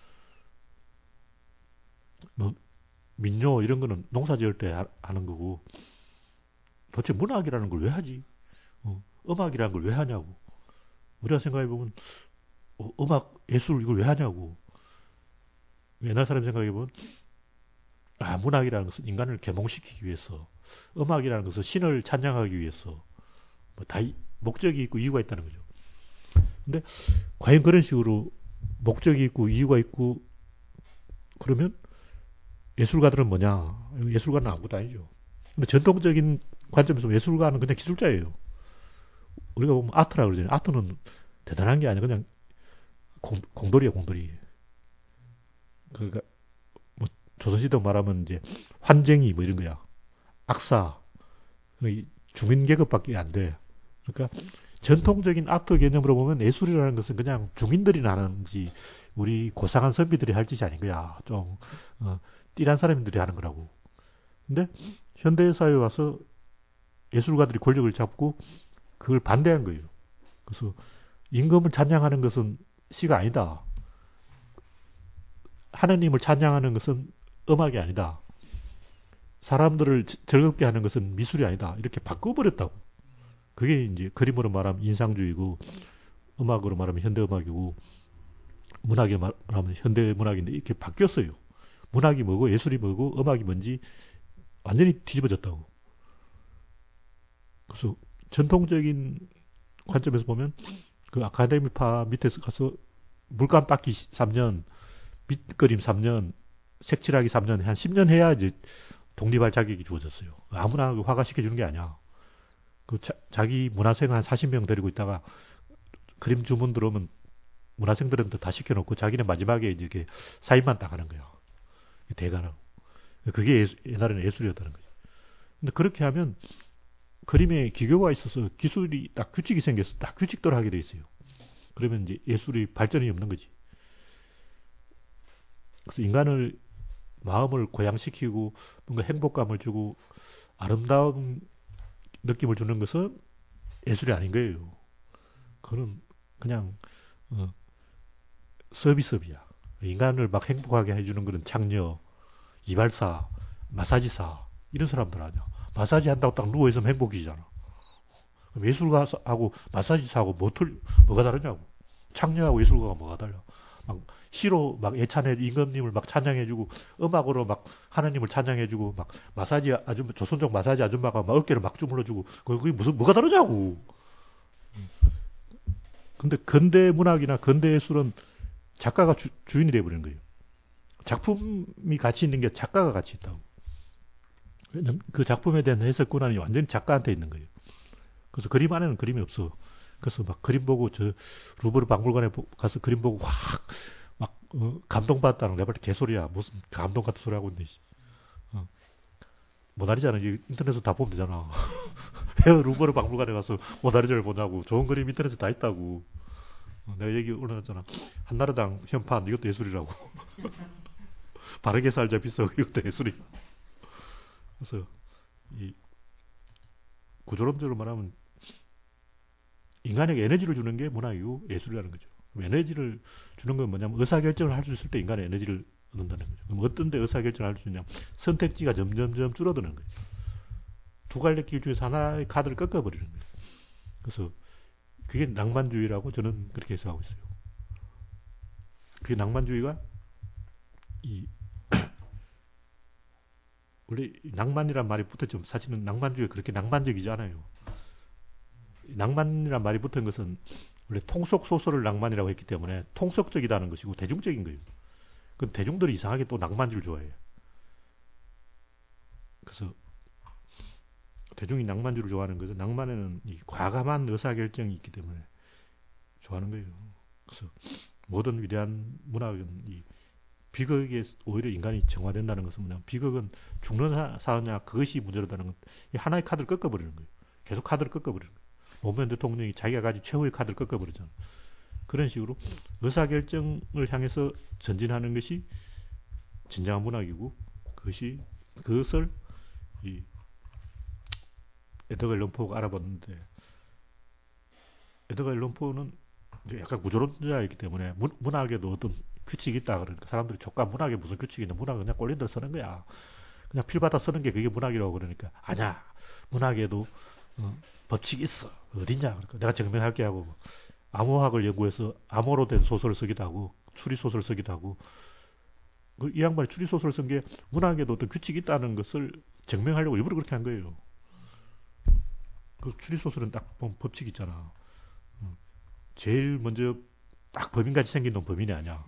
뭐 민요 이런 거는 농사 지을 때 하는 거고 도대체 문학이라는 걸 왜 하지? 음악이라는 걸 왜 하냐고. 우리가 생각해보면 음악, 예술 이걸 왜 하냐고. 옛날 사람 생각해보면 문학이라는 것은 인간을 계몽시키기 위해서 음악이라는 것은 신을 찬양하기 위해서 뭐다 목적이 있고 이유가 있다는 거죠. 근데 과연 그런 식으로 목적이 있고 이유가 있고 그러면 예술가들은 뭐냐? 예술가는 아무것도 아니죠. 근데 전통적인 관점에서 예술가는 그냥 기술자예요. 우리가 보면 아트라 그러잖아요. 아트는 대단한 게 아니라 그냥 공돌이야, 공돌이. 그러니까 뭐 조선시대 말하면 이제 환쟁이 뭐 이런 거야. 악사, 중인 계급밖에 안 돼. 그러니까 전통적인 아트 개념으로 보면 예술이라는 것은 그냥 중인들이 나는지 우리 고상한 선비들이 할 짓이 아닌 거야. 좀 띠란 사람들이 하는 거라고. 근데 현대사회에 와서 예술가들이 권력을 잡고 그걸 반대한 거예요. 그래서 임금을 찬양하는 것은 시가 아니다. 하느님을 찬양하는 것은 음악이 아니다. 사람들을 즐겁게 하는 것은 미술이 아니다. 이렇게 바꿔버렸다고. 그게 이제 그림으로 말하면 인상주의고 음악으로 말하면 현대음악이고 문학에 말하면 현대문학인데 이렇게 바뀌었어요. 문학이 뭐고 예술이 뭐고 음악이 뭔지 완전히 뒤집어졌다고. 그래서 전통적인 관점에서 보면 그 아카데미파 밑에서 가서 물감 닦기 3년, 밑그림 3년, 색칠하기 3년, 한 10년 해야 이제 독립할 자격이 주어졌어요. 아무나 화가시켜주는 게 아니야. 그 자기 문화생 한 40명 데리고 있다가 그림 주문 들어오면 문화생들한테 다 시켜놓고 자기는 마지막에 이렇게 사인만 딱 하는 거야. 대가라고. 그게 옛날에는 예술이었다는 거죠. 근데 그렇게 하면 그림에 기교가 있어서 기술이 딱 규칙이 생겨서 딱 규칙대로 하게 돼 있어요. 그러면 이제 예술이 발전이 없는 거지. 그래서 인간을 마음을 고양시키고 뭔가 행복감을 주고 아름다운 느낌을 주는 것은 예술이 아닌 거예요. 그건 그냥 서비스업이야. 인간을 막 행복하게 해주는 그런 장녀, 이발사, 마사지사 이런 사람들 아니야. 마사지 한다고 딱 누워있으면 행복이잖아. 예술가하고 마사지사하고 뭐가 다르냐고. 창녀하고 예술가가 뭐가 달라. 막 시로 막 예찬해 임금님을 막 찬양해주고 음악으로 막 하나님을 찬양해주고 막 마사지 아줌마 조선족 마사지 아줌마가 막 어깨를 막 주물러주고 그게 무슨 뭐가 다르냐고. 근데 근대 문학이나 근대 예술은 작가가 주인이 돼버리는 거예요. 작품이 가치 있는 게 작가가 가치 있다고. 왜냐면 그 작품에 대한 해석 권한이 완전히 작가한테 있는 거예요. 그래서 그림 안에는 그림이 없어. 그래서 막 그림 보고 저 루브르 박물관에 가서 그림 보고 확 막 감동받았다는 거 내가 볼때 개소리야. 무슨 감동 같은 소리 하고 있네. 어. 모나리자는 인터넷에서 다 보면 되잖아. 왜 루브르 박물관에 가서 모나리자를 보냐고. 좋은 그림 인터넷에 다 있다고. 내가 얘기 올려놨잖아. 한나라당 현판 이것도 예술이라고. 바르게 살자 비서 이것도 예술이야. 그래서 이 구조론적으로 말하면 인간에게 에너지를 주는 게 문학이고 예술이라는 거죠. 에너지를 주는 건 뭐냐면 의사결정을 할 수 있을 때 인간의 에너지를 얻는다는 거죠. 그럼 어떤 데 의사결정을 할 수 있냐면 선택지가 점점점 줄어드는 거예요. 두 갈래 길 중에서 하나의 카드를 꺾어버리는 거예요. 그래서 그게 낭만주의라고 저는 그렇게 해석하고 있어요. 그게 낭만주의가 이 원래 낭만이란 말이 붙었죠. 사실은 낭만주의가 그렇게 낭만적이지 않아요. 낭만이란 말이 붙은 것은 원래 통속 소설을 낭만이라고 했기 때문에 통속적이다는 것이고 대중적인 거예요. 그 대중들이 이상하게 또 낭만주의를 좋아해요. 그래서 대중이 낭만주의를 좋아하는 것은 낭만에는 이 과감한 의사결정이 있기 때문에 좋아하는 거예요. 그래서 모든 위대한 문학은 이 비극에 오히려 인간이 정화된다는 것은 뭐냐면 비극은 죽는 사느냐 그것이 문제라는 것. 이 하나의 카드를 꺾어버리는 거예요. 계속 카드를 꺾어버리는 거예요. 노무현 대통령이 자기가 가진 최후의 카드를 꺾어버리잖아요. 그런 식으로 의사결정을 향해서 전진하는 것이 진정한 문학이고 그것을 이 에드거 앨런 포가 알아봤는데 에드거 앨런 포는 약간 구조론자이기 때문에 문학에도 어떤 규칙이 있다 그러니까 사람들이 조카 문학에 무슨 규칙이 있냐 문학은 그냥 꼴린 대로 쓰는 거야. 그냥 필받아 쓰는 게 그게 문학이라고 그러니까 아니야 문학에도 법칙이 있어 어딨냐 그러니까 내가 증명할게 하고 암호학을 연구해서 암호로 된 소설을 쓰기도 하고 추리소설을 쓰기도 하고 이 양반이 추리소설을 쓴 게 문학에도 어떤 규칙이 있다는 것을 증명하려고 일부러 그렇게 한 거예요. 그 추리소설은 딱 보면 법칙이 있잖아. 제일 먼저 딱 범인같이 생긴 놈 범인이 아니야.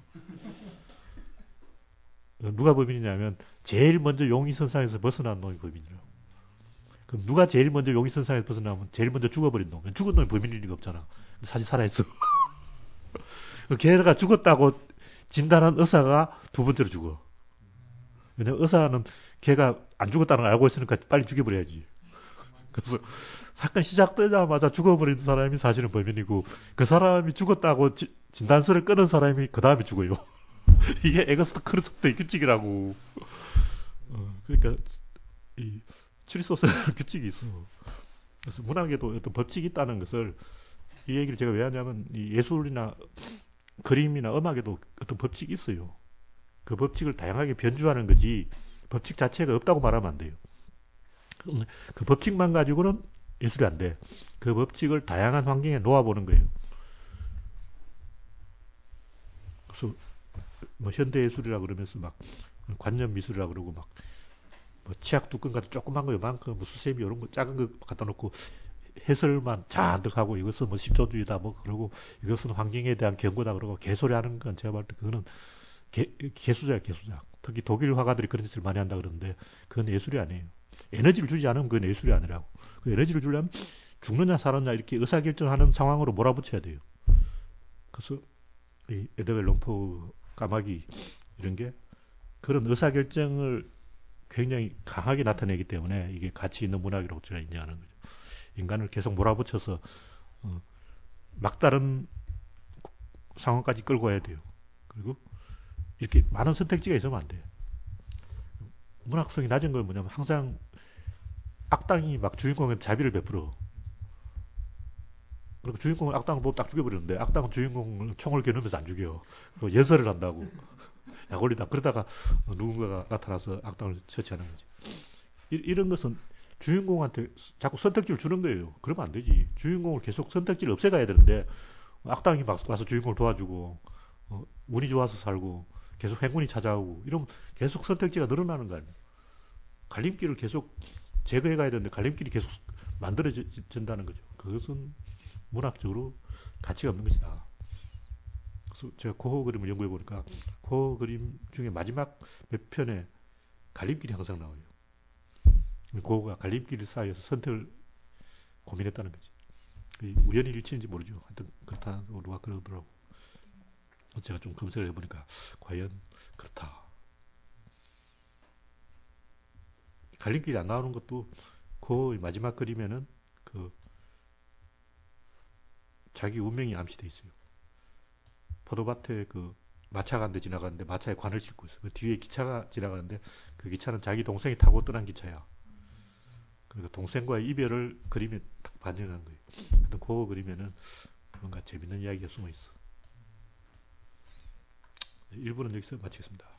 누가 범인이냐면 제일 먼저 용의선상에서 벗어난 놈이 범인이라고. 그럼 누가 제일 먼저 용의선상에서 벗어나면 제일 먼저 죽어버린 놈. 죽은 놈이 범인일 리가 없잖아. 사실 살아있어. 걔가 죽었다고 진단한 의사가 두 번째로 죽어. 왜냐면 의사는 걔가 안 죽었다는 걸 알고 있으니까 빨리 죽여버려야지. 그래서 사건 시작되자마자 죽어버린 사람이 사실은 범인이고 그 사람이 죽었다고 진단서를 끊은 사람이 그 다음에 죽어요. 이게 에거스트 크루소프트의 규칙이라고. 그러니까 이 추리소설 규칙이 있어. 그래서 문학에도 어떤 법칙이 있다는 것을 이 얘기를 제가 왜 하냐면 이 예술이나 그림이나 음악에도 어떤 법칙이 있어요. 그 법칙을 다양하게 변주하는 거지 법칙 자체가 없다고 말하면 안 돼요. 그 법칙만 가지고는 예술이 안 돼. 그 법칙을 다양한 환경에 놓아보는 거예요. 그래서 뭐 현대예술이라 그러면서 막 관념미술이라 그러고 막 뭐 치약 뚜껑 같은 조그만 거 요만큼 뭐 수세미 이런 거 작은 거 갖다 놓고 해설만 잔뜩 하고 이것은 뭐 실존주의다 뭐 그러고 이것은 환경에 대한 경고다 그러고 개소리 하는 건 제가 볼 때 그거는 개수작 개수작. 특히 독일 화가들이 그런 짓을 많이 한다 그러는데 그건 예술이 아니에요. 에너지를 주지 않으면 그건 예술이 아니라고. 그 에너지를 주려면 죽느냐 살았냐 이렇게 의사결정하는 상황으로 몰아붙여야 돼요. 그래서 이 에드거 앨런 포 까마귀 이런 게 그런 의사결정을 굉장히 강하게 나타내기 때문에 이게 가치 있는 문학이라고 제가 인정하는 거죠. 인간을 계속 몰아붙여서 막다른 상황까지 끌고 와야 돼요. 그리고 이렇게 많은 선택지가 있으면 안 돼. 문학성이 낮은 건 뭐냐면 항상 악당이 막 주인공한테 자비를 베풀어. 그리고 주인공은 악당을 보고 딱 죽여버리는데 악당은 주인공을 총을 겨누면서 안 죽여. 그리고 연설을 한다고. 약올리다. 그러다가 누군가가 나타나서 악당을 처치하는 거지. 이런 것은 주인공한테 자꾸 선택지를 주는 거예요. 그러면 안 되지. 주인공을 계속 선택지를 없애가야 되는데 악당이 막 와서 주인공을 도와주고 운이 좋아서 살고 계속 행운이 찾아오고 이러면 계속 선택지가 늘어나는 거 아니에요. 갈림길을 계속 제거해 가야 되는데 갈림길이 계속 만들어진다는 거죠. 그것은 문학적으로 가치가 없는 것이다. 그래서 제가 고호 그림을 연구해 보니까 고호 그림 중에 마지막 몇 편에 갈림길이 항상 나와요. 고호가 갈림길 사이에서 선택을 고민했다는 거지. 우연히 일치인지 모르죠. 하여튼 그렇다고 누가 그러더라고. 제가 좀 검색을 해보니까 과연 그렇다. 갈림길이 안 나오는 것도 그 마지막 그림에는 그 자기 운명이 암시돼 있어요. 포도밭에 그 마차가 한 대 지나가는데 마차에 관을 싣고 있어. 그 뒤에 기차가 지나가는데 그 기차는 자기 동생이 타고 떠난 기차야. 그러니까 동생과의 이별을 그림에 딱 반영한 거예요. 하여튼 그 그림에는 뭔가 재밌는 이야기가 숨어 있어. 1부는 여기서 마치겠습니다.